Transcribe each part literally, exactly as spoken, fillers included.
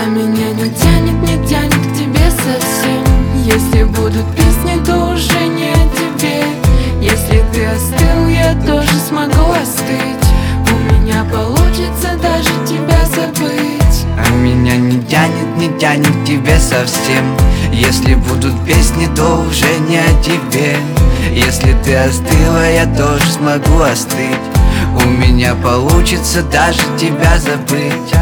А меня не тянет, не тянет к тебе совсем. Если будут песни, то уже не о тебе. Если ты остыл, я тоже смогу остыть. У меня получится даже тебя забыть. А меня не тянет, не тянет к тебе совсем. Если будут песни, то уже не о тебе. Если ты остыла, я тоже смогу остыть. У меня получится даже тебя забыть.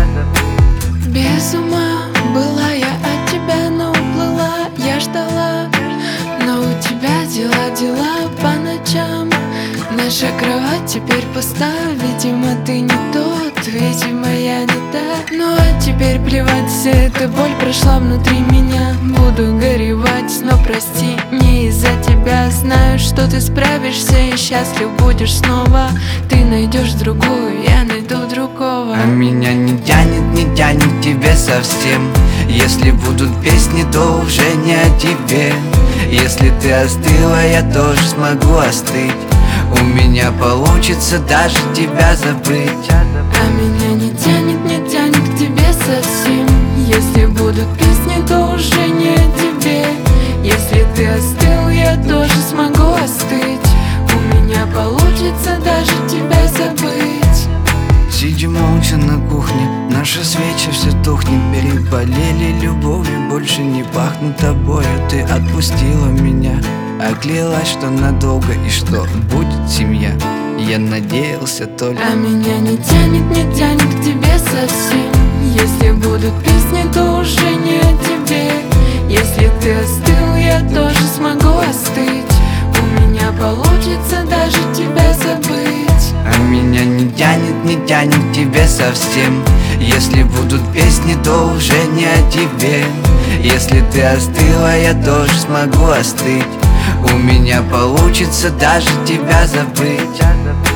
Без ума была я от тебя, но уплыла, я ждала. Но у тебя дела, дела по ночам. Наша кровать теперь пуста. Видимо, ты не тот, видимо, я не та. Ну а теперь плевать, вся эта боль прошла внутри меня. Буду горевать, но прости, не из-за тебя. Знаю, что ты справишься и счастлив будешь снова. Ты найдешь другую, я найду другого. А меня не тянет, не тянет к тебе совсем. Если будут песни, то уже не о тебе. Если ты остыла, я тоже смогу остыть. У меня получится даже тебя забыть. А меня не тянет, не тянет к тебе совсем. Если будут песни, то уже не о тебе. Если ты остыл, я тоже смогу остыть. У меня получится даже тебя забыть. Сидим молча на кухне, наша свеча все тухнет. Переболели любовью, больше не пахнут тобою. Ты отпустила меня, оклялась, что надолго и что будет семья. Я надеялся только. А меня не тянет, не тянет к тебе совсем. Если будут песни, то уже не о тебе. Если ты остыл, я тоже смогу остыть. У меня получится даже тебя забыть. А меня не тянет, не тянет к тебе совсем. Если будут песни, то уже не о тебе. Если ты остыла, я тоже смогу остыть. У меня получится даже тебя забыть.